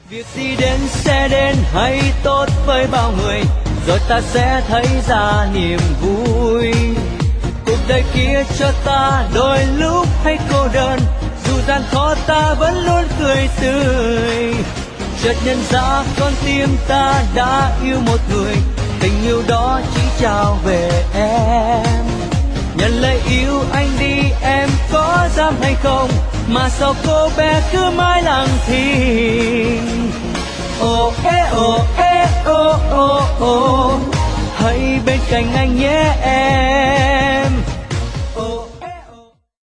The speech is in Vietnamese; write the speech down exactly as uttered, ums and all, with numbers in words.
Việc gì đến sẽ đến hay tốt với bao người, rồi ta sẽ thấy ra niềm vui. Cuộc đời kia cho ta đôi lúc hay cô đơn, dù gian khó ta vẫn luôn cười tươi. Chợt nhận ra con tim ta đã yêu một người, tình yêu đó chỉ trao về em. Nhận lời yêu anh đi em có dám hay không, mà sao cô bé cứ mãi lặng thinh. Ô ê ô ê ô ô ô, hãy bên cạnh anh nhé em.